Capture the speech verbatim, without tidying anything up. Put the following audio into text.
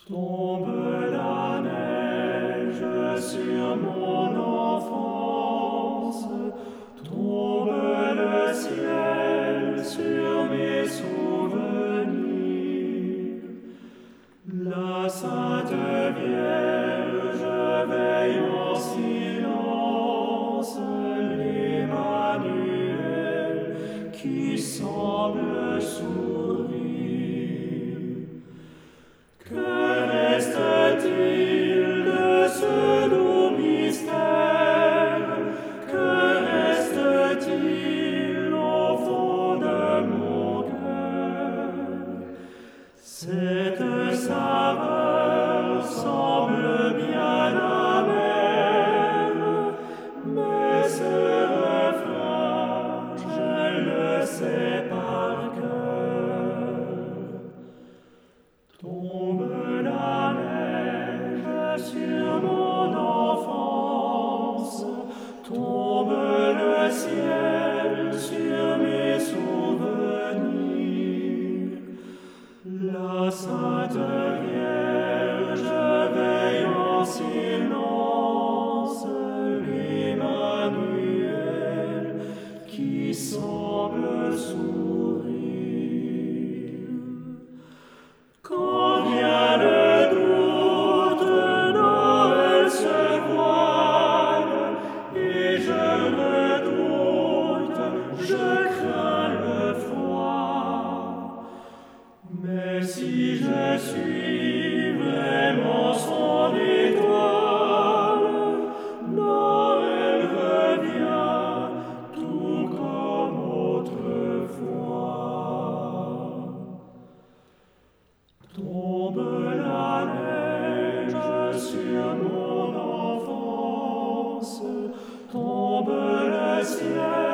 Tombe la neige sur mon enfance, tombe le ciel sur mes souvenirs. La Sainte Vierge veille en silence, l'Emmanuel qui semble sourire. Que reste-t-il de ce doux mystère? Que reste-t-il au fond de mon cœur? Cette saveur semble bien amère, mais ce refrain, je le sais par cœur. Tombe la neige sur mon enfance, tombe le ciel sur mes souvenirs. La Sainte Vierge veille en silence, l'Emmanuel qui semble sourire. Quand vient le doute, Noël se voile, et je redoute, je crains le froid. Mais si je suis vraiment son étoile, Noël revient tout comme autrefois. Tombe la neige sur mon enfance, tombe le ciel